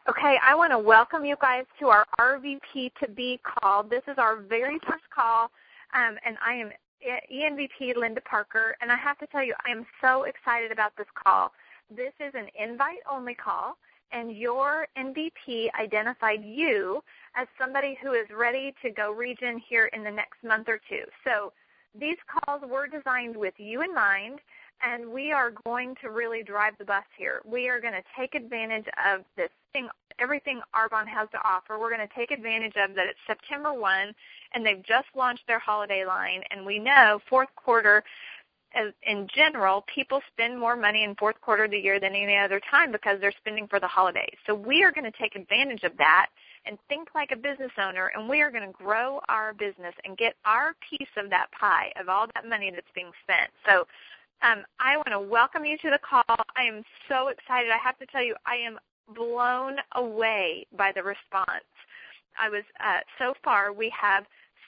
Okay, I want to welcome you guys to our RVP to Be call. This is our very first call, and I am ENVP Linda Parker, and I have to tell you, I am so excited about this call. This is an invite-only call, and your MVP identified you as somebody who is ready to go region here in the next month or two. So these calls were designed with you in mind, and we are going to really drive the bus here. We are going to take advantage of this thing, everything Arbonne has to offer. We're going to take advantage of that. It's September 1, and they've just launched their holiday line. And we know fourth quarter, in general, people spend more money in fourth quarter of the year than any other time because they're spending for the holidays. So we are going to take advantage of that and think like a business owner, and we are going to grow our business and get our piece of that pie, of all that money that's being spent. So I want to welcome you to the call. I am so excited. I have to tell you, I am blown away by the response. So far, we have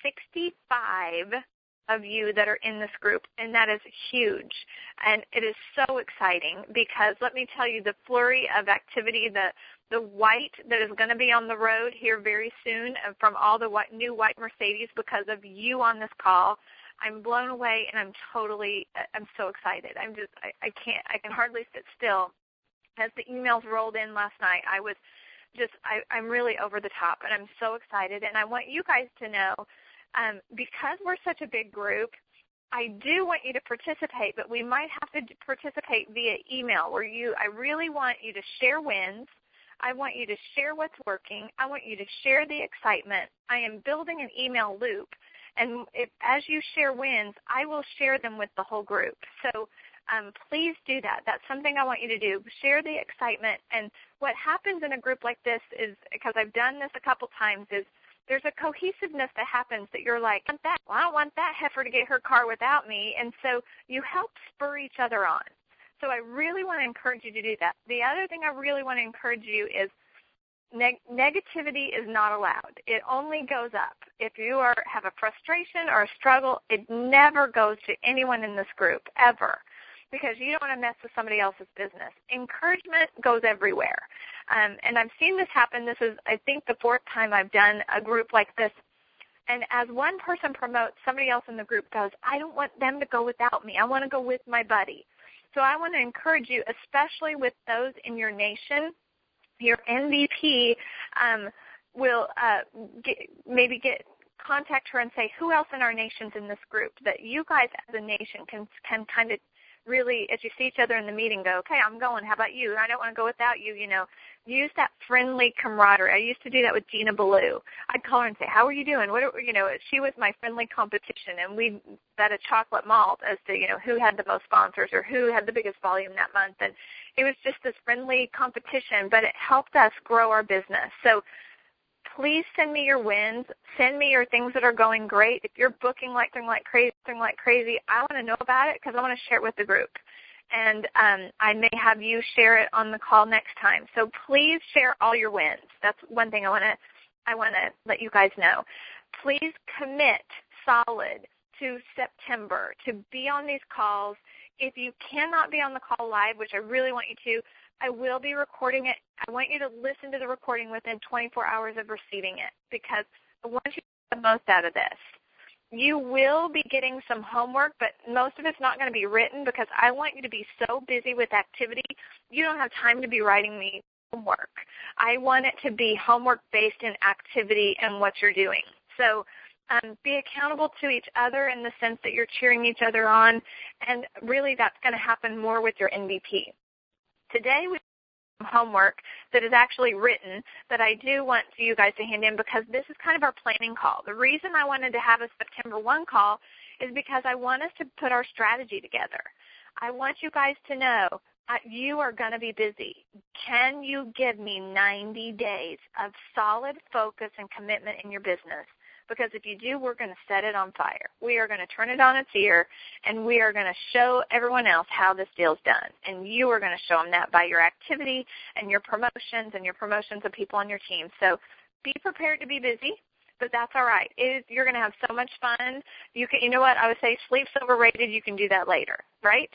65 of you that are in this group, and that is huge. And it is so exciting because let me tell you, the flurry of activity, the white that is going to be on the road here very soon from all the new white Mercedes because of you on this call, I'm blown away, and I'm so excited. I can hardly sit still. As the emails rolled in last night, I'm really over the top, and I'm so excited. And I want you guys to know, because we're such a big group, I do want you to participate, but we might have to participate via email I really want you to share wins. I want you to share what's working. I want you to share the excitement. I am building an email loop. And as you share wins, I will share them with the whole group. So please do that. That's something I want you to do. Share the excitement. And what happens in a group like this is, because I've done this a couple times, is there's a cohesiveness that happens that you're like, I don't want that heifer to get her car without me. And so you help spur each other on. So I really want to encourage you to do that. The other thing I really want to encourage you is negativity is not allowed. It only goes up. If you have a frustration or a struggle, it never goes to anyone in this group, ever, because you don't want to mess with somebody else's business. Encouragement goes everywhere. And I've seen this happen. This is, I think, the fourth time I've done a group like this. And as one person promotes, somebody else in the group goes, I don't want them to go without me. I want to go with my buddy. So I want to encourage you, especially with those in your nation. Your MVP will contact her and say, who else in our nation's in this group, that you guys as a nation can kind of really, as you see each other in the meeting, go, okay, I'm going. How about you? I don't want to go without you. Use that friendly camaraderie. I used to do that with Gina Ballou. I'd call her and say, how are you doing? She was my friendly competition, and we bet a chocolate malt as to, who had the most sponsors or who had the biggest volume that month. And it was just this friendly competition, but it helped us grow our business. So please send me your wins. Send me your things that are going great. If you're booking like crazy, I want to know about it because I want to share it with the group. And I may have you share it on the call next time. So please share all your wins. That's one thing I want to let you guys know. Please commit solid to September to be on these calls. If you cannot be on the call live, which I really want you to, I will be recording it. I want you to listen to the recording within 24 hours of receiving it because I want you to get the most out of this. You will be getting some homework, but most of it's not going to be written because I want you to be so busy with activity, you don't have time to be writing me homework. I want it to be homework-based in activity and what you're doing. So be accountable to each other in the sense that you're cheering each other on, and really that's going to happen more with your MVP. Today we have homework that is actually written that I do want you guys to hand in because this is kind of our planning call. The reason I wanted to have a September 1 call is because I want us to put our strategy together. I want you guys to know you are going to be busy. Can you give me 90 days of solid focus and commitment in your business? Because if you do, we're going to set it on fire. We are going to turn it on its ear, and we are going to show everyone else how this deal's done. And you are going to show them that by your activity and your promotions of people on your team. So be prepared to be busy, but that's all right. You're going to have so much fun. You know what? I would say sleep's overrated. You can do that later, right?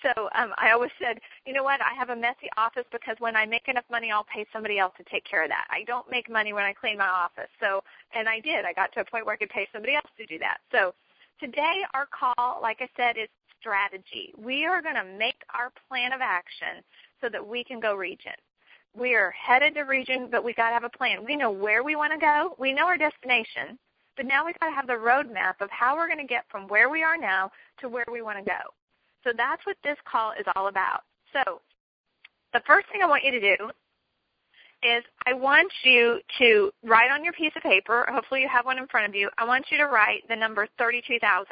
So I always said, you know what, I have a messy office because when I make enough money, I'll pay somebody else to take care of that. I don't make money when I clean my office. So, and I did. I got to a point where I could pay somebody else to do that. So today our call, like I said, is strategy. We are going to make our plan of action so that we can go region. We are headed to region, but we got to have a plan. We know where we want to go. We know our destination, but now we've got to have the roadmap of how we're going to get from where we are now to where we want to go. So that's what this call is all about. So the first thing I want you to do is I want you to write on your piece of paper, hopefully you have one in front of you, I want you to write the number 32,000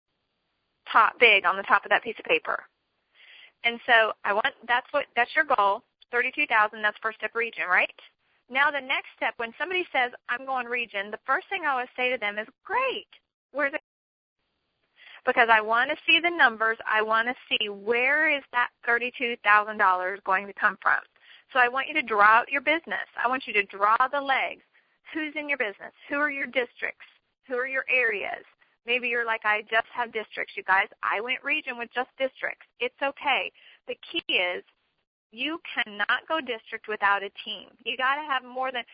big on the top of that piece of paper. And so that's your goal, 32,000, that's first step region, right? Now the next step, when somebody says, I'm going region, the first thing I always say to them is, great, where's it? Because I want to see the numbers. I want to see where is that $32,000 going to come from. So I want you to draw out your business. I want you to draw the legs. Who's in your business? Who are your districts? Who are your areas? Maybe you're like, I just have districts, you guys. I went region with just districts. It's okay. The key is you cannot go district without a team. You got to have more than,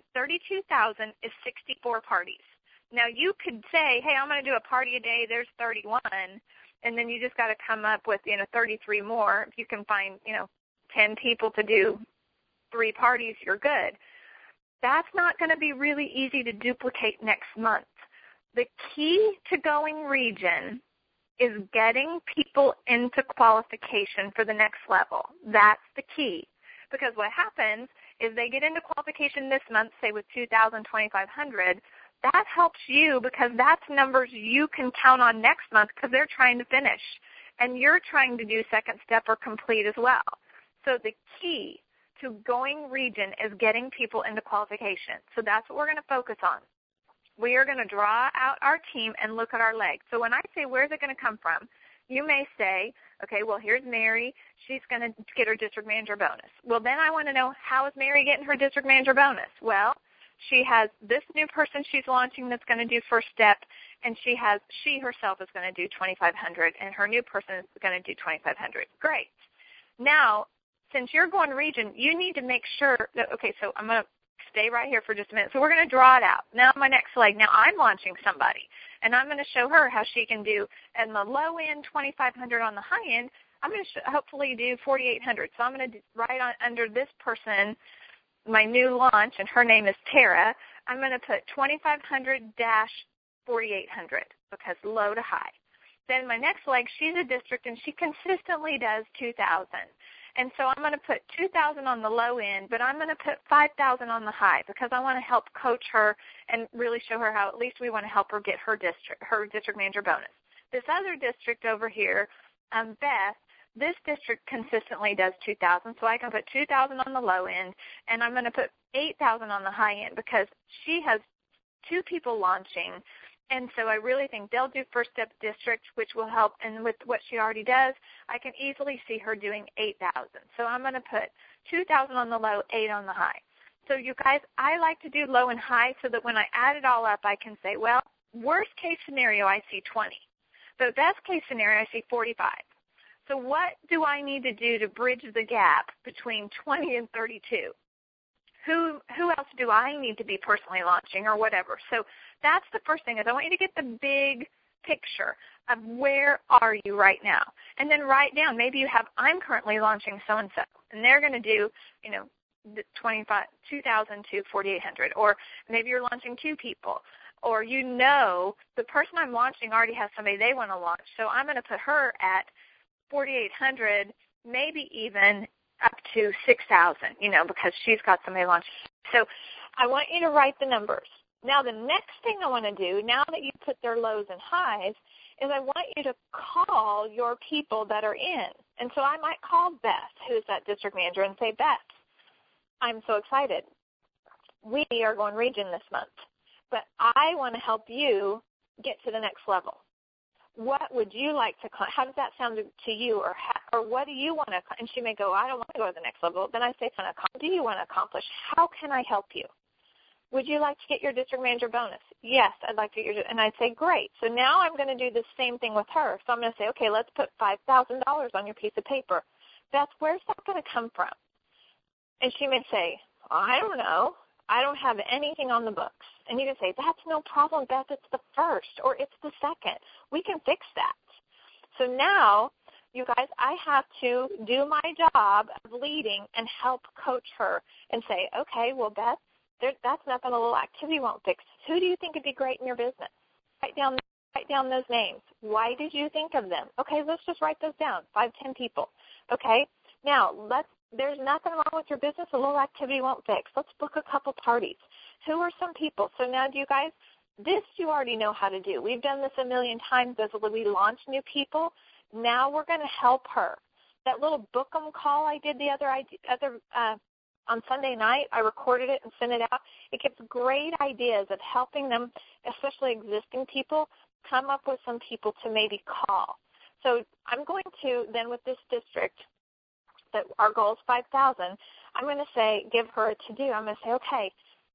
32,000 is 64 parties. Now, you could say, hey, I'm going to do a party a day. There's 31. And then you just got to come up with, 33 more. If you can find, 10 people to do 3 parties, you're good. That's not going to be really easy to duplicate next month. The key to going region is getting people into qualification for the next level. That's the key. Because what happens is they get into qualification this month, say with 2,000, 2,500. That helps you because that's numbers you can count on next month because they're trying to finish. And you're trying to do second step or complete as well. So the key to going region is getting people into qualification. So that's what we're going to focus on. We are going to draw out our team and look at our legs. So when I say where's it going to come from, you may say, okay, well, here's Mary. She's going to get her district manager bonus. Well, then I want to know, how is Mary getting her district manager bonus? Well, she has this new person she's launching that's going to do first step, and she herself is going to do 2,500, and her new person is going to do 2,500. Great. Now, since you're going region, you need to make sure that, okay, so I'm going to stay right here for just a minute. So we're going to draw it out. Now my next leg, now I'm launching somebody, and I'm going to show her how she can do, in the low end, 2,500 on the high end, I'm going to hopefully do 4,800. So I'm going to write on under this person, my new launch, and her name is Tara, I'm going to put 2,500-4,800 because low to high. Then my next leg, she's a district, and she consistently does 2,000. And so I'm going to put 2,000 on the low end, but I'm going to put 5,000 on the high because I want to help coach her and really show her how at least we want to help her get her district manager bonus. This other district over here, Beth, this district consistently does 2,000, so I can put 2,000 on the low end, and I'm going to put 8,000 on the high end because she has 2 people launching. And so I really think they'll do first step district, which will help. And with what she already does, I can easily see her doing 8,000. So I'm going to put 2,000 on the low, 8 on the high. So you guys, I like to do low and high so that when I add it all up, I can say, well, worst case scenario, I see 20. But best case scenario, I see 45. So what do I need to do to bridge the gap between 20 and 32? Who else do I need to be personally launching or whatever? So that's the first thing is I want you to get the big picture of where are you right now. And then write down, maybe you have, I'm currently launching so-and-so, and they're going to do, 2,000 to 4,800. Or maybe you're launching 2 people. Or the person I'm launching already has somebody they want to launch. So I'm going to put her at 4,800, maybe even up to 6,000, because she's got somebody launching. So I want you to write the numbers. Now the next thing I want to do, now that you put their lows and highs, is I want you to call your people that are in. And so I might call Beth, who's that district manager, and say, Beth, I'm so excited. We are going region this month, but I want to help you get to the next level. What would you like to, how does that sound to you, or what do you want to, and she may go, I don't want to go to the next level. Then I say, what do you want to accomplish? How can I help you? Would you like to get your district manager bonus? Yes, I'd like to get your, and I'd say, great. So now I'm going to do the same thing with her. So I'm going to say, okay, let's put $5,000 on your piece of paper. Beth, where's that going to come from? And she may say, I don't know. I don't have anything on the books. And you can say, that's no problem, Beth. It's the first or it's the second. We can fix that. So now, you guys, I have to do my job of leading and help coach her and say, okay, well, Beth, that's nothing a little activity won't fix. Who do you think would be great in your business? Write down those names. Why did you think of them? Okay, let's just write those down, 5, 10 people. Okay, now there's nothing wrong with your business. A little activity won't fix. Let's book a couple parties. Who are some people? So now, do you guys, this you already know how to do. We've done this a million times as we launch new people. Now we're going to help her. That little book 'em call I did the other on Sunday night, I recorded it and sent it out. It gives great ideas of helping them, especially existing people, come up with some people to maybe call. So I'm going to, then with this district, that our goal is 5,000, I'm going to say, give her a to-do. I'm going to say, okay,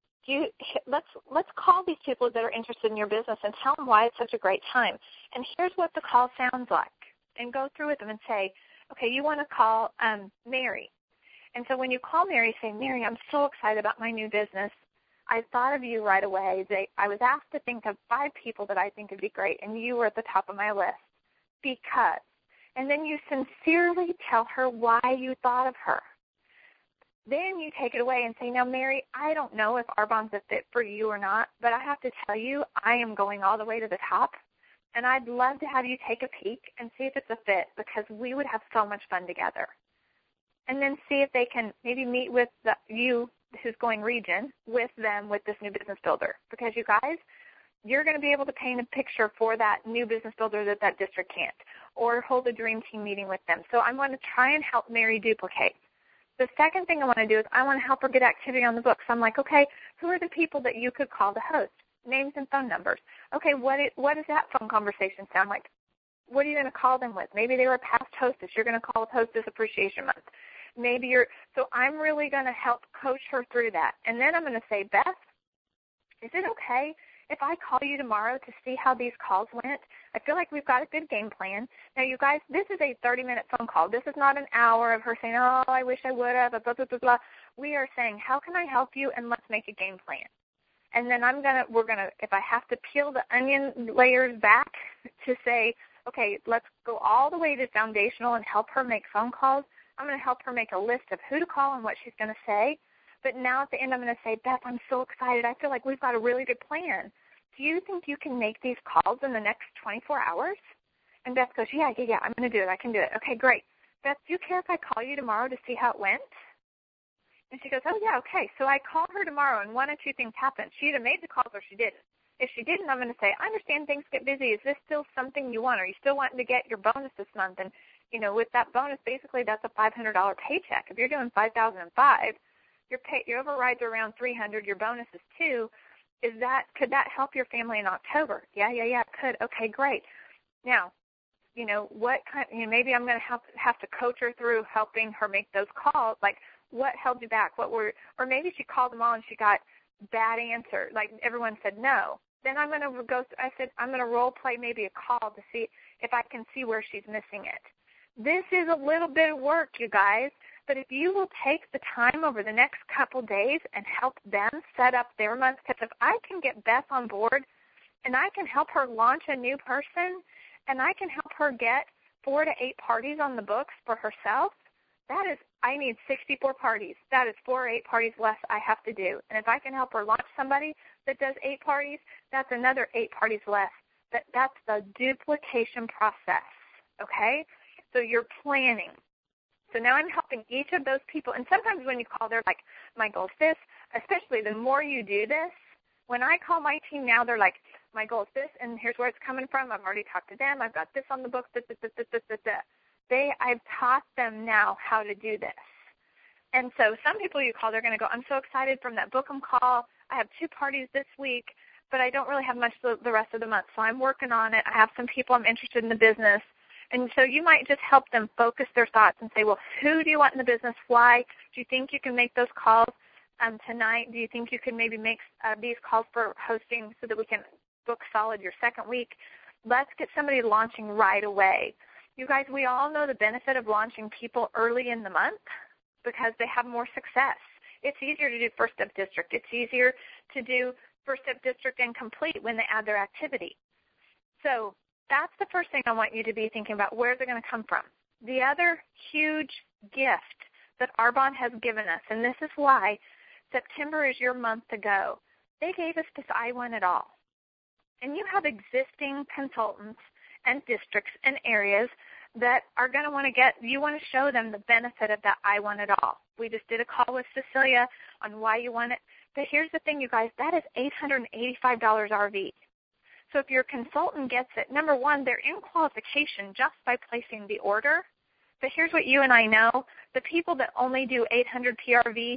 let's call these people that are interested in your business and tell them why it's such a great time. And here's what the call sounds like. And go through with them and say, okay, you want to call Mary. And so when you call Mary, say, Mary, I'm so excited about my new business. I thought of you right away. I was asked to think of 5 people that I think would be great, and you were at the top of my list because. And then you sincerely tell her why you thought of her. Then you take it away and say, now, Mary, I don't know if Arbonne's a fit for you or not, but I have to tell you, I am going all the way to the top, and I'd love to have you take a peek and see if it's a fit because we would have so much fun together. And then see if they can maybe meet with you who's going region with them with this new business builder. Because you guys, you're going to be able to paint a picture for that new business builder that district can't, or hold a dream team meeting with them. So I'm going to try and help Mary duplicate. The second thing I want to do is I want to help her get activity on the book. So I'm like, okay, who are the people that you could call to host? Names and phone numbers. Okay, what does that phone conversation sound like? What are you going to call them with? Maybe they were past hostess. You're going to call with Hostess Appreciation Month. So I'm really going to help coach her through that. And then I'm going to say, Beth, is it okay if I call you tomorrow to see how these calls went? I feel like we've got a good game plan. Now, you guys, this is a 30-minute phone call. This is not an hour of her saying, oh, I wish I would have, blah, blah, blah, blah. We are saying, how can I help you, and let's make a game plan. And then we're going to, if I have to peel the onion layers back to say, okay, let's go all the way to foundational and help her make phone calls, I'm going to help her make a list of who to call and what she's going to say. But now at the end I'm going to say, Beth, I'm so excited. I feel like we've got a really good plan. Do you think you can make these calls in the next 24 hours? And Beth goes, yeah, I'm going to do it. I can do it. Okay, great. Beth, do you care if I call you tomorrow to see how it went? And she goes, oh, yeah, okay. So I call her tomorrow, and one of two things happen. She either made the calls or she didn't. If she didn't, I'm going to say, I understand things get busy. Is this still something you want? Are you still wanting to get your bonus this month? And, with that bonus, basically that's a $500 paycheck. If you're doing $5,005, your overrides are around $300. Your bonus is $2. Could that help your family in October? Yeah, it could. Okay, great. Now, what kind? Maybe I'm going to have to coach her through helping her make those calls. Like, what held you back? Or maybe she called them all and she got bad answer. Like everyone said no. Then I'm going to I'm going to role play maybe a call to see if I can see where she's missing it. This is a little bit of work, you guys. But if you will take the time over the next couple days and help them set up their month, because if I can get Beth on board and I can help her launch a new person and I can help her get 4 to 8 parties on the books for herself, I need 64 parties. That is 4 or 8 parties less I have to do. And if I can help her launch somebody that does 8 parties, that's another 8 parties less. That's the duplication process, okay? So you're planning. So now I'm helping each of those people. And sometimes when you call, they're like, my goal is this. Especially the more you do this, when I call my team now, they're like, my goal is this, and here's where it's coming from. I've already talked to them. I've got this on the books. I've taught them now how to do this. And so some people you call, they're going to go, I'm so excited from that book 'em call. I have 2 parties this week, but I don't really have much the rest of the month. So I'm working on it. I have some people I'm interested in the business. And so you might just help them focus their thoughts and say, well, who do you want in the business? Why? Do you think you can make those calls? tonight. Do you think you could maybe make these calls for hosting so that we can book solid your second week? Let's get somebody launching right away. You guys, we all know the benefit of launching people early in the month because they have more success. It's easier to do First Step District. It's easier to do First Step District and Complete when they add their activity. So that's the first thing I want you to be thinking about. Where's it going to come from? The other huge gift that Arbonne has given us, and this is why September is your month to go. They gave us this I Want It All. And you have existing consultants and districts and areas that are going to want to you want to show them the benefit of that I Want It All. We just did a call with Cecilia on why you want it. But here's the thing, you guys, that is $885 RV. So if your consultant gets it, number one, they're in qualification just by placing the order. But here's what you and I know. The people that only do 800 PRV,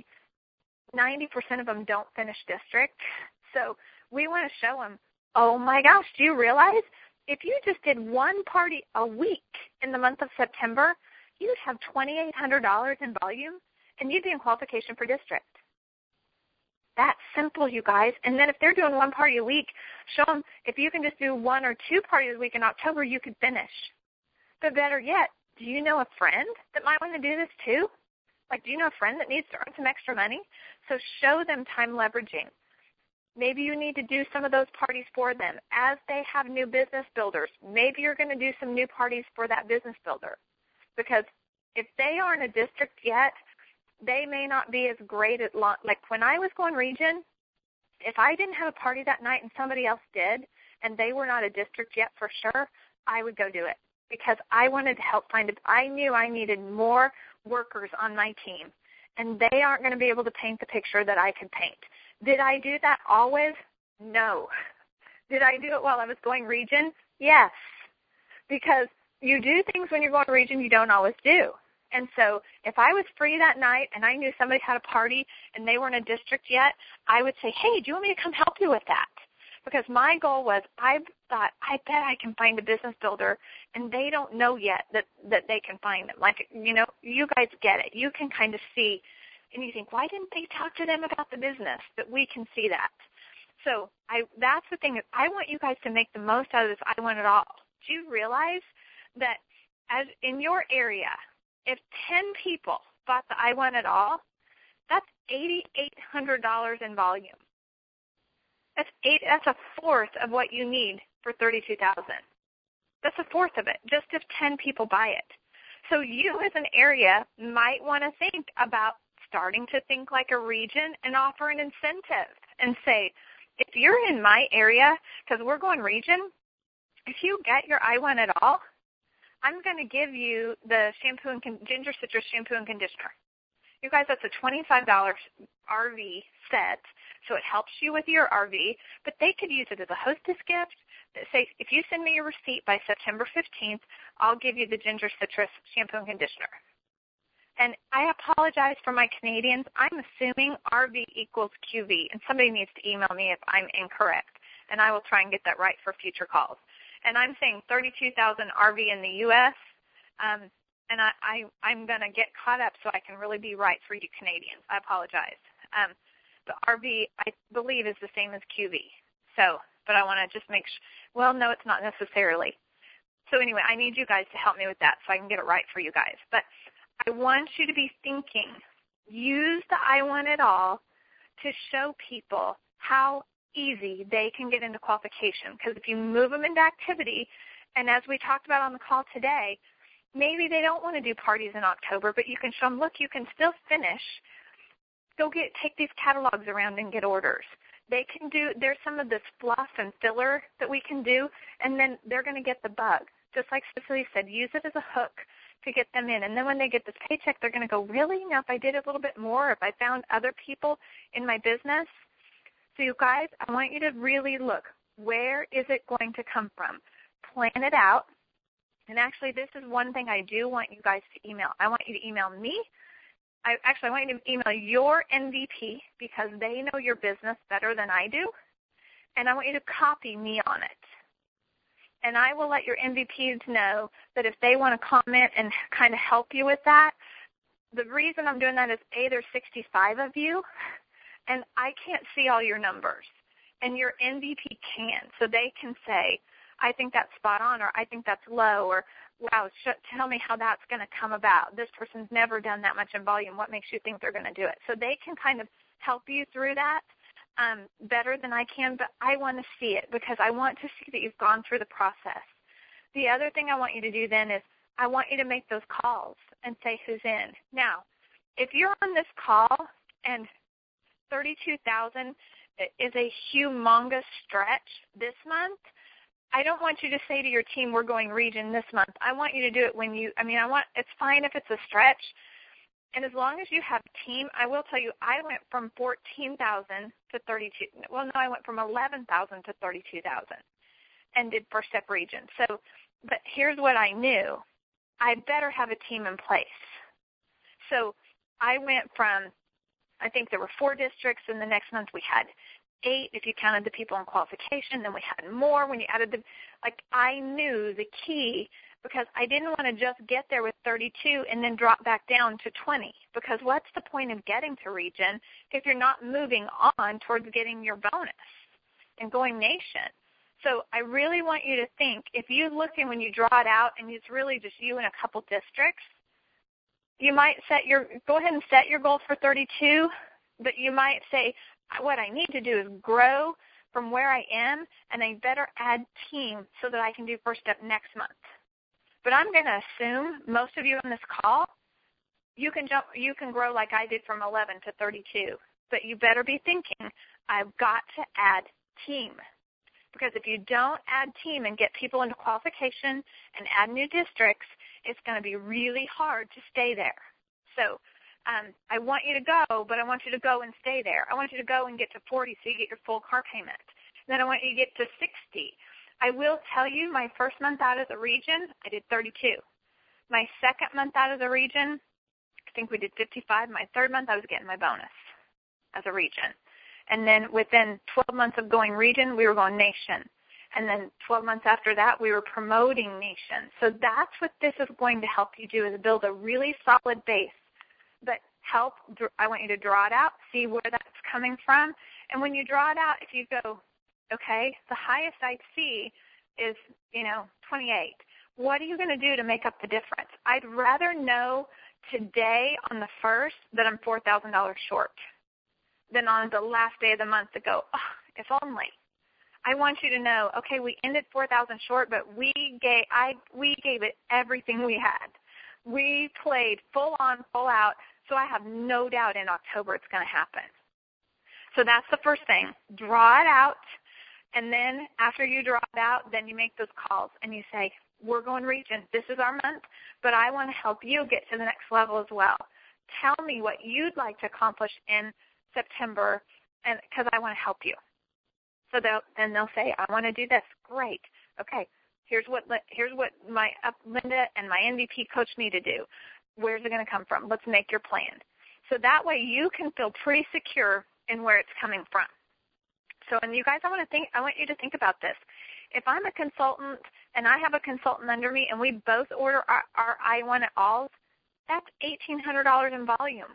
90% of them don't finish district. So we want to show them, oh my gosh, do you realize if you just did one party a week in the month of September, you'd have $2,800 in volume, and you'd be in qualification for district. That's simple, you guys. And then if they're doing one party a week, show them if you can just do 1 or 2 parties a week in October, you could finish. But better yet, do you know a friend that might want to do this too? Like, do you know a friend that needs to earn some extra money? So show them time leveraging. Maybe you need to do some of those parties for them. As they have new business builders, maybe you're going to do some new parties for that business builder. Because if they aren't a district yet, they may not be as great at like when I was going region, if I didn't have a party that night and somebody else did, and they were not a district yet for sure, I would go do it. Because I wanted to help I knew I needed more workers on my team. And they aren't going to be able to paint the picture that I could paint. Did I do that always? No. Did I do it while I was going region? Yes. Because you do things when you're going region you don't always do. And so if I was free that night and I knew somebody had a party and they weren't a district yet, I would say, hey, do you want me to come help you with that? Because my goal was I thought, I bet I can find a business builder, and they don't know yet that they can find them. Like, you guys get it. You can kind of see, and you think, why didn't they talk to them about the business? But we can see that. So that's the thing. I want you guys to make the most out of this I Want It All. Do you realize that as in your area, if 10 people bought the I Want It All, that's $8,800 in volume. That's a fourth of what you need for $32,000. That's a fourth of it, just if 10 people buy it. So you as an area might want to think about starting to think like a region and offer an incentive and say, if you're in my area, because we're going region, if you get your I Want It All, I'm going to give you the ginger citrus shampoo and conditioner. You guys, that's a $25 RV set, so it helps you with your RV, but they could use it as a hostess gift. Say, if you send me your receipt by September 15th, I'll give you the ginger citrus shampoo and conditioner. And I apologize for my Canadians. I'm assuming RV equals QV, and somebody needs to email me if I'm incorrect, and I will try and get that right for future calls. And I'm saying 32,000 RV in the U.S., and I'm going to get caught up so I can really be right for you Canadians. I apologize. The RV, I believe, is the same as QV. So, but I want to just make sure. Well, no, it's not necessarily. So anyway, I need you guys to help me with that so I can get it right for you guys. But I want you to be thinking, use the I Want It All to show people how easy they can get into qualification. Because if you move them into activity, and as we talked about on the call today, maybe they don't want to do parties in October, but you can show them, look, you can still finish. Take these catalogs around and get orders. They can do, there's some of this fluff and filler that we can do, and then they're going to get the bug. Just like Cecilia said, use it as a hook to get them in. And then when they get this paycheck, they're going to go, really? Now if I did a little bit more, if I found other people in my business. So you guys, I want you to really look, where is it going to come from? Plan it out. And actually, this is one thing I do want you guys to email. I want you to email me. I want you to email your MVP because they know your business better than I do. And I want you to copy me on it. And I will let your MVPs know that if they want to comment and kind of help you with that, the reason I'm doing that is, A, there's 65 of you, And I can't see all your numbers, and your NVP can. So they can say, I think that's spot on, or I think that's low, or wow, tell me how that's going to come about. This person's never done that much in volume. What makes you think they're going to do it? So they can kind of help you through that better than I can, but I want to see it because I want to see that you've gone through the process. The other thing I want you to do then is I want you to make those calls and say who's in. Now, if you're on this call and 32,000 is a humongous stretch this month, I don't want you to say to your team, we're going region this month. I want you to do it when it's fine if it's a stretch. And as long as you have a team, I will tell you, I went from 14,000 to 32. Well, no, I went from 11,000 to 32,000 and did first step region. So, but here's what I knew. I better have a team in place. So I went from, I think there were 4 districts, and the next month we had 8 if you counted the people in qualification. Then we had more when you added I knew the key because I didn't want to just get there with 32 and then drop back down to 20, because what's the point of getting to region if you're not moving on towards getting your bonus and going nation? So I really want you to think, if you look and when you draw it out and it's really just you and a couple districts, you might go ahead and set your goal for 32, but you might say, what I need to do is grow from where I am, and I better add team so that I can do first step next month. But I'm going to assume most of you on this call, you can grow like I did from 11 to 32. But you better be thinking, I've got to add team. Because if you don't add team and get people into qualification and add new districts, it's going to be really hard to stay there. So I want you to go, but I want you to go and stay there. I want you to go and get to 40 so you get your full car payment. Then I want you to get to 60. I will tell you, my first month out of the region, I did 32. My second month out of the region, I think we did 55. My third month, I was getting my bonus as a region. And then within 12 months of going region, we were going nation. And then 12 months after that, we were promoting nation. So that's what this is going to help you do, is build a really solid base. But I want you to draw it out, see where that's coming from. And when you draw it out, if you go, okay, the highest I see is, 28. What are you going to do to make up the difference? I'd rather know today on the 1st that I'm $4,000 short than on the last day of the month to go, oh, if only. I want you to know, okay, we ended 4,000 short, but we gave it everything we had. We played full on, full out, so I have no doubt in October it's going to happen. So that's the first thing. Draw it out, and then after you draw it out, then you make those calls and you say, we're going region. This is our month, but I want to help you get to the next level as well. Tell me what you'd like to accomplish in September, and because I want to help you. So then they'll say, I want to do this. Great. Okay. Here's what my Linda and my MVP coached me to do. Where's it going to come from? Let's make your plan. So that way you can feel pretty secure in where it's coming from. So, and you guys, I want you to think about this. If I'm a consultant and I have a consultant under me and we both order our I Want It Alls, that's $1,800 in volume.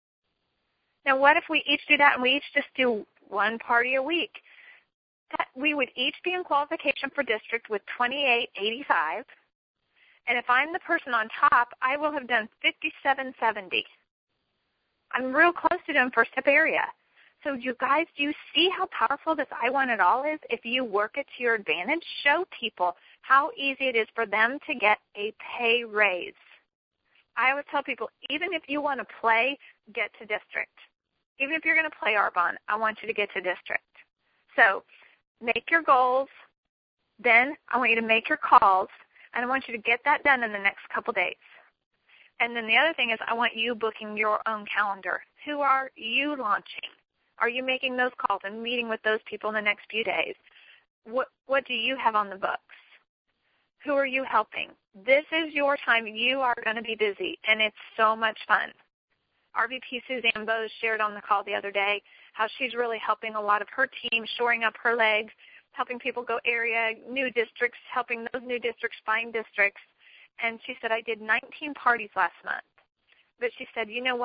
Now, what if we each do that and we each just do one party a week? That we would each be in qualification for district with 2885. And if I'm the person on top, I will have done 5770. I'm real close to doing first step area. So you guys, do you see how powerful this I Want It All is? If you work it to your advantage, show people how easy it is for them to get a pay raise. I always tell people, even if you want to play, get to district. Even if you're going to play Arbonne, I want you to get to district. So make your goals. Then I want you to make your calls, and I want you to get that done in the next couple days. And then the other thing is I want you booking your own calendar. Who are you launching? Are you making those calls and meeting with those people in the next few days? What do you have on the books? Who are you helping? This is your time. You are going to be busy, and it's so much fun. RVP Suzanne Bose shared on the call the other day how she's really helping a lot of her team, shoring up her legs, helping people go area, new districts, helping those new districts find districts. And she said, I did 19 parties last month. But she said, you know what?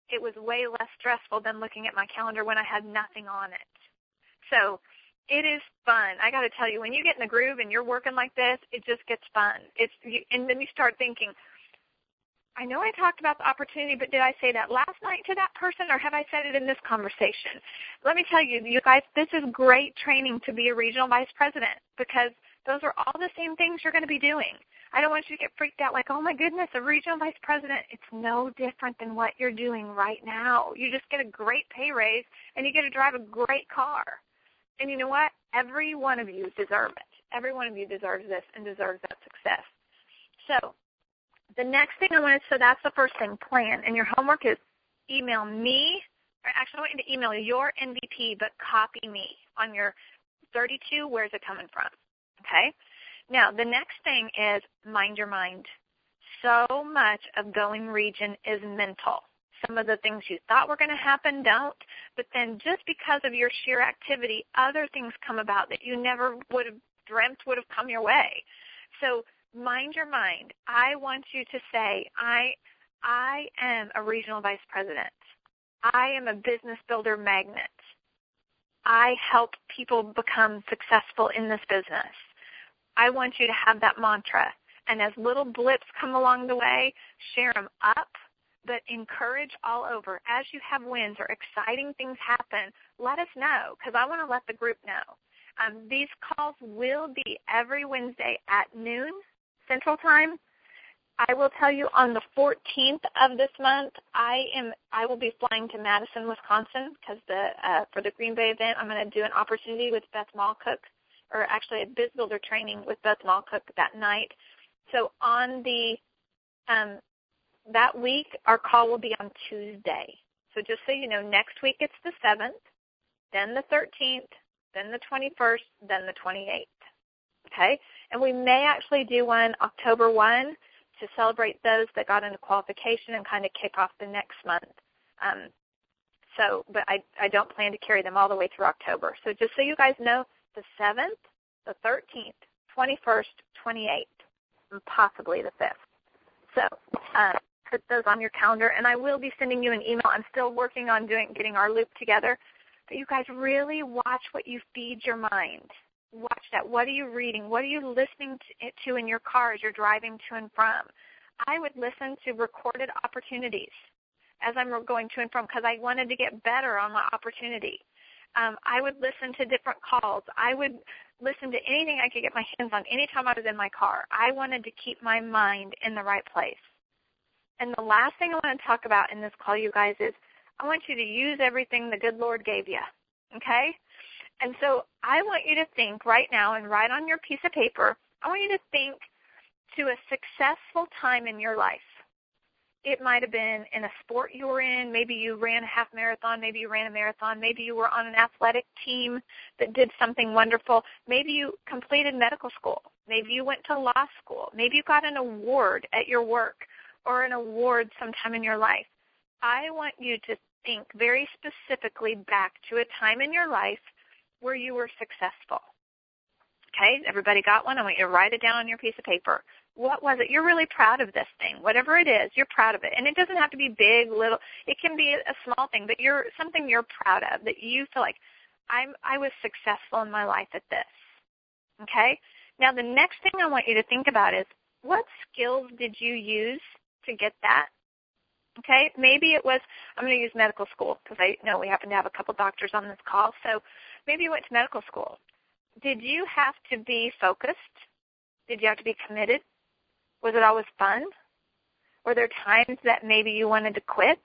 it was way less stressful than looking at my calendar when I had nothing on it. So it is fun. I got to tell you, when you get in the groove and you're working like this, it just gets fun. And then you start thinking, I know I talked about the opportunity, but did I say that last night to that person, or have I said it in this conversation? Let me tell you, you guys, this is great training to be a regional vice president, because those are all the same things you're going to be doing. I don't want you to get freaked out like, oh, my goodness, a regional vice president. It's no different than what you're doing right now. You just get a great pay raise, and you get to drive a great car. And you know what? Every one of you deserve it. Every one of you deserves this and deserves that success. So the next thing so that's the first thing, plan. And your homework is email me, or actually I want you to email your MVP, but copy me on your 32, where's it coming from, okay? Now, the next thing is mind your mind. So much of going region is mental. Some of the things you thought were going to happen don't, but then just because of your sheer activity, other things come about that you never would have dreamt would have come your way. So mind your mind. I want you to say, I am a regional vice president. I am a business builder magnet. I help people become successful in this business. I want you to have that mantra. And as little blips come along the way, share them up, but encourage all over. As you have wins or exciting things happen, let us know, because I want to let the group know. These calls will be every Wednesday at noon Central Time. I will tell you on the 14th of this month, I will be flying to Madison, Wisconsin, because for the Green Bay event, I'm going to do an opportunity with Beth Malcook, or actually a biz builder training with Beth Malcook that night. So on that week, our call will be on Tuesday. So just so you know, next week it's the 7th, then the 13th, then the 21st, then the 28th. Okay? And we may actually do one October 1 to celebrate those that got into qualification and kind of kick off the next month. But I don't plan to carry them all the way through October. So just so you guys know, the 7th, the 13th, 21st, 28th, and possibly the 5th. So put those on your calendar, and I will be sending you an email. I'm still working on getting our loop together. But you guys really watch what you feed your mind. Watch that. What are you reading? What are you listening to in your car as you're driving to and from? I would listen to recorded opportunities as I'm going to and from, because I wanted to get better on my opportunity. I would listen to different calls. I would listen to anything I could get my hands on anytime I was in my car. I wanted to keep my mind in the right place. And the last thing I want to talk about in this call, you guys, is I want you to use everything the good Lord gave you, okay? And so I want you to think right now, and write on your piece of paper, I want you to think to a successful time in your life. It might have been in a sport you were in. Maybe you ran a half marathon. Maybe you ran a marathon. Maybe you were on an athletic team that did something wonderful. Maybe you completed medical school. Maybe you went to law school. Maybe you got an award at your work or an award sometime in your life. I want you to think very specifically back to a time in your life where you were successful. Okay, everybody got one? I want you to write it down on your piece of paper. What was it? You're really proud of this thing. Whatever it is, you're proud of it. And it doesn't have to be big, little. It can be a small thing, but something you're proud of, that you feel like, I was successful in my life at this. Okay? Now, the next thing I want you to think about is, what skills did you use to get that? Okay? Maybe it was, I'm going to use medical school, because I know we happen to have a couple doctors on this call. So maybe you went to medical school. Did you have to be focused? Did you have to be committed? Was it always fun? Were there times that maybe you wanted to quit?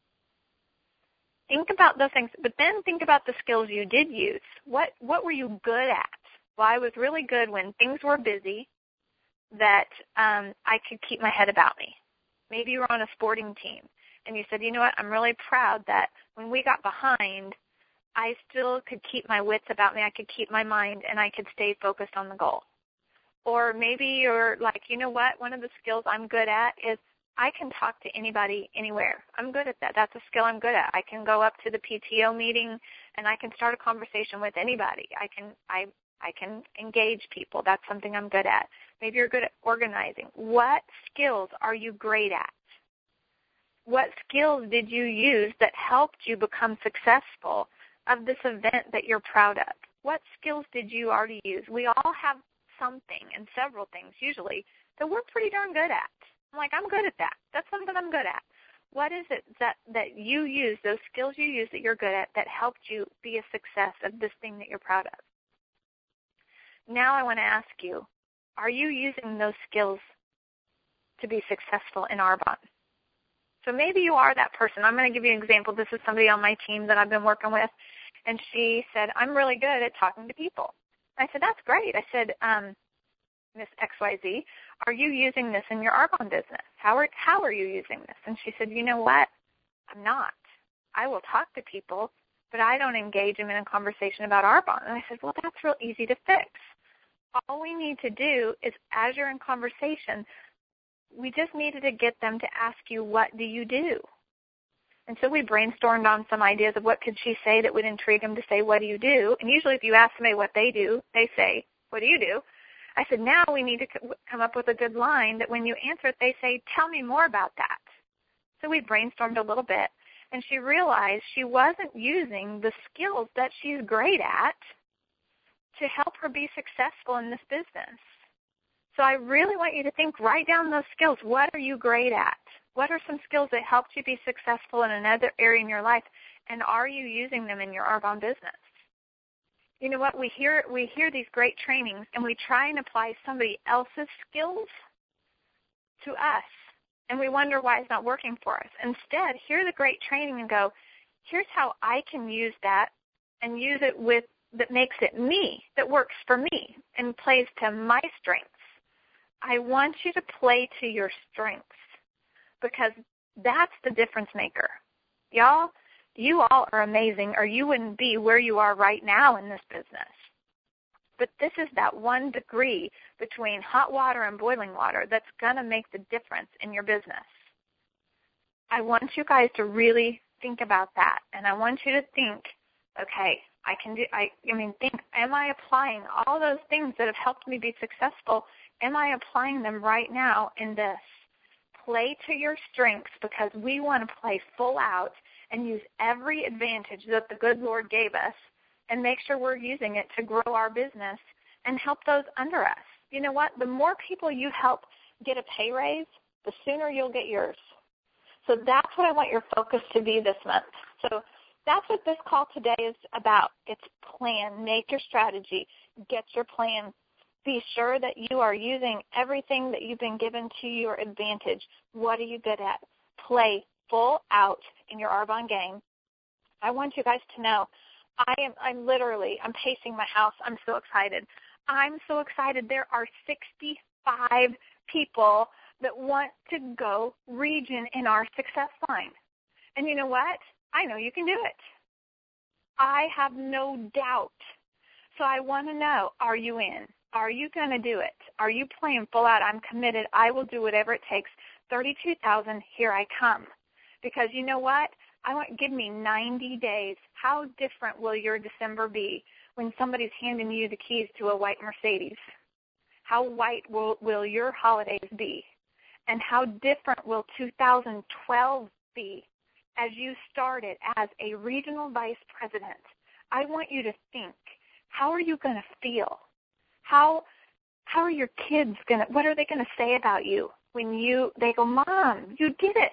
Think about those things, but then think about the skills you did use. What were you good at? Well, I was really good when things were busy, that I could keep my head about me. Maybe you were on a sporting team, and you said, you know what, I'm really proud that when we got behind, I still could keep my wits about me, I could keep my mind, and I could stay focused on the goal. Or maybe you're like, you know what, one of the skills I'm good at is I can talk to anybody anywhere. I'm good at that. That's a skill I'm good at. I can go up to the PTO meeting and I can start a conversation with anybody. I can engage people. That's something I'm good at. Maybe you're good at organizing. What skills are you great at? What skills did you use that helped you become successful of this event that you're proud of? What skills did you already use? We all have something and several things usually that we're pretty darn good at. I'm like, I'm good at that. That's something I'm good at. What is it that you use, those skills you use that you're good at, that helped you be a success of this thing that you're proud of? Now I want to ask you, are you using those skills to be successful in Arbonne? So maybe you are that person. I'm going to give you an example. This is somebody on my team that I've been working with, and she said, I'm really good at talking to people. I said, that's great. I said, Miss XYZ, are you using this in your Arbonne business? How are you using this? And she said, you know what? I'm not. I will talk to people, but I don't engage them in a conversation about Arbonne. And I said, well, that's real easy to fix. All we need to do is, as you're in conversation, we just needed to get them to ask you, what do you do? And so we brainstormed on some ideas of what could she say that would intrigue them to say, what do you do? And usually if you ask somebody what they do, they say, what do you do? I said, now we need to come up with a good line that when you answer it, they say, tell me more about that. So we brainstormed a little bit, and she realized she wasn't using the skills that she's great at to help her be successful in this business. So I really want you to think, write down those skills. What are you great at? What are some skills that helped you be successful in another area in your life, and are you using them in your Arbonne business? You know what? We hear these great trainings, and we try and apply somebody else's skills to us, and we wonder why it's not working for us. Instead, hear the great training and go, here's how I can use that and use it with that makes it me, that works for me and plays to my strengths. I want you to play to your strengths because that's the difference maker. Y'all, you all are amazing, or you wouldn't be where you are right now in this business. But this is that 1 degree between hot water and boiling water that's going to make the difference in your business. I want you guys to really think about that, and I want you to think, okay, think, am I applying all those things that have helped me be successful? Am I applying them right now in this? Play to your strengths, because we want to play full out and use every advantage that the good Lord gave us and make sure we're using it to grow our business and help those under us. You know what? The more people you help get a pay raise, the sooner you'll get yours. So that's what I want your focus to be this month. So that's what this call today is about. It's plan. Make your strategy. Get your plan. Be sure that you are using everything that you've been given to your advantage. What are you good at? Play full out in your Arbonne game. I want you guys to know I'm pacing my house. I'm so excited. I'm so excited. There are 65 people that want to go region in our success line. And you know what? I know you can do it. I have no doubt. So I want to know, are you in? Are you going to do it? Are you playing full out? I'm committed. I will do whatever it takes. 32,000, here I come. Because you know what? Give me 90 days. How different will your December be when somebody's handing you the keys to a white Mercedes? How white will your holidays be? And how different will 2012 be as you started as a regional vice president? I want you to think, how are you going to feel? How are your kids what are they going to say about you when they go, Mom, you did it?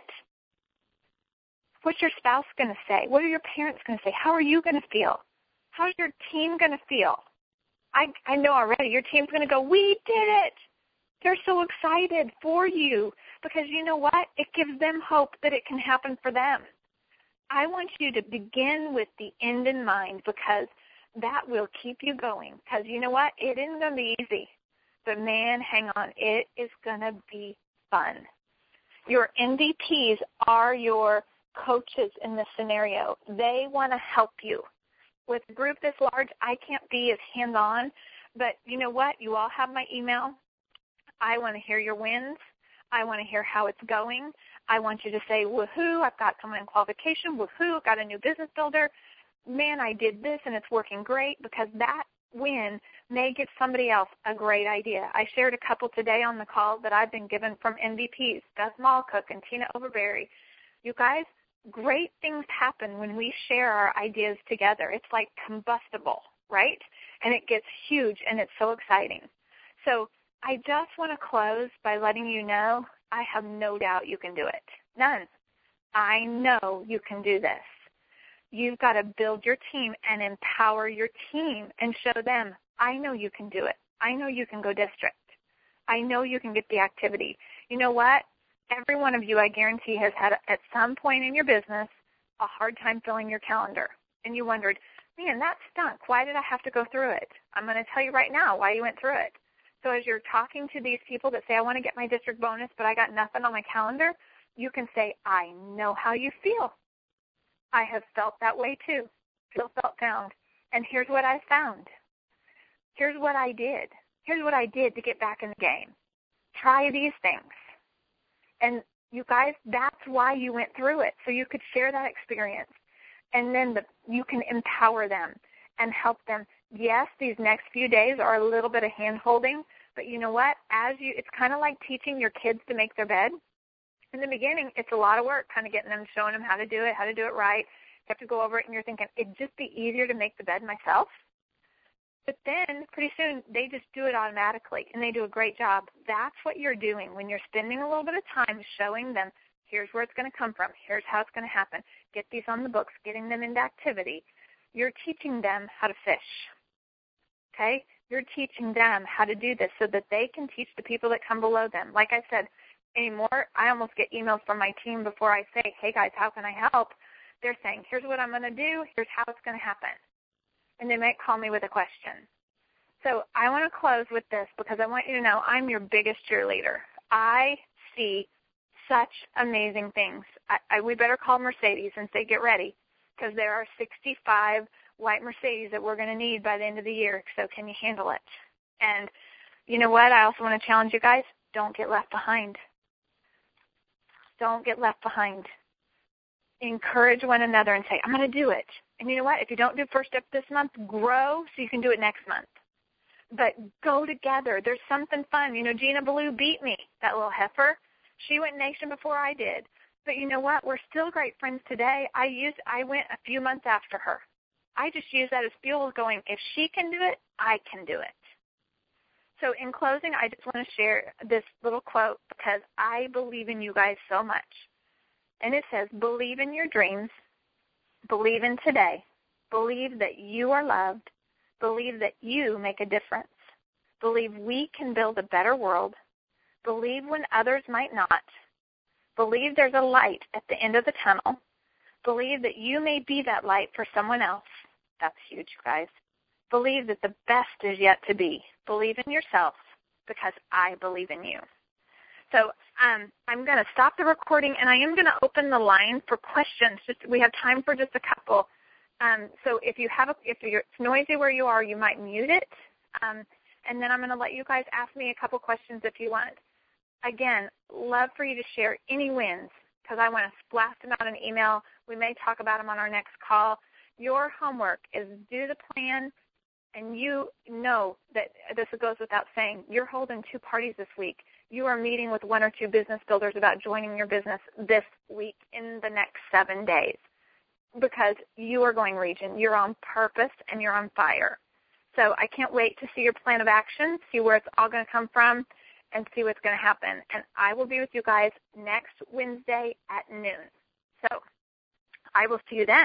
What's your spouse going to say? What are your parents going to say? How are you going to feel? How's your team going to feel? I know already your team's going to go, we did it. They're so excited for you because you know what? It gives them hope that it can happen for them. I want you to begin with the end in mind because that will keep you going. Because you know what? It isn't going to be easy. But, man, hang on. It is going to be fun. Your MVPs are your coaches in this scenario. They want to help you. With a group this large, I can't be as hands-on. But you know what? You all have my email. I want to hear your wins. I want to hear how it's going. I want you to say, woohoo, I've got someone in qualification. Woohoo, I've got a new business builder. Man, I did this, and it's working great because that win may give somebody else a great idea. I shared a couple today on the call that I've been given from MVPs, Beth Malcook and Tina Overberry. You guys, great things happen when we share our ideas together. It's like combustible, right? And it gets huge, and it's so exciting. So I just want to close by letting you know I have no doubt you can do it. None. I know you can do this. You've got to build your team and empower your team and show them, I know you can do it. I know you can go district. I know you can get the activity. You know what? Every one of you, I guarantee, has had at some point in your business a hard time filling your calendar. And you wondered, man, that stunk. Why did I have to go through it? I'm going to tell you right now why you went through it. So as you're talking to these people that say, I want to get my district bonus, but I got nothing on my calendar, you can say, I know how you feel. I have felt that way too. Felt found. And here's what I found. Here's what I did. Here's what I did to get back in the game. Try these things. And you guys, that's why you went through it, so you could share that experience. And then you can empower them and help them. Yes, these next few days are a little bit of hand-holding, but you know what? It's kind of like teaching your kids to make their bed. In the beginning, it's a lot of work, kind of showing them how to do it right. You have to go over it, and you're thinking, it'd just be easier to make the bed myself. But then pretty soon they just do it automatically, and they do a great job. That's what you're doing when you're spending a little bit of time showing them, here's where it's going to come from, here's how it's going to happen. Get these on the books, getting them into activity. You're teaching them how to fish, okay? You're teaching them how to do this so that they can teach the people that come below them. Like I said, anymore, I almost get emails from my team before I say, hey, guys, how can I help? They're saying, here's what I'm going to do, here's how it's going to happen. And they might call me with a question. So I want to close with this because I want you to know I'm your biggest cheerleader. I see such amazing things. We better call Mercedes and say, get ready, because there are 65 white Mercedes that we're going to need by the end of the year. So can you handle it? And you know what? I also want to challenge you guys. Don't get left behind. Don't get left behind. Encourage one another and say, I'm going to do it. And you know what? If you don't do first step this month, grow so you can do it next month. But go together. There's something fun. You know, Gina Ballou beat me, that little heifer. She went nation before I did. But you know what? We're still great friends today. I went a few months after her. I just use that as fuel going, if she can do it, I can do it. So in closing, I just want to share this little quote because I believe in you guys so much. And it says, believe in your dreams. Believe in today. Believe that you are loved. Believe that you make a difference. Believe we can build a better world. Believe when others might not. Believe there's a light at the end of the tunnel. Believe that you may be that light for someone else. That's huge, guys. Believe that the best is yet to be. Believe in yourself because I believe in you. So I'm going to stop the recording, and I am going to open the line for questions. We have time for just a couple. So if it's noisy where you are, you might mute it. And then I'm going to let you guys ask me a couple questions if you want. Again, love for you to share any wins because I want to blast them out in email. We may talk about them on our next call. Your homework is do the plan, and you know that this goes without saying. You're holding 2 parties this week. You are meeting with 1 or 2 business builders about joining your business this week in the next 7 days because you are going region. You're on purpose, and you're on fire. So I can't wait to see your plan of action, see where it's all going to come from, and see what's going to happen. And I will be with you guys next Wednesday at noon. So I will see you then.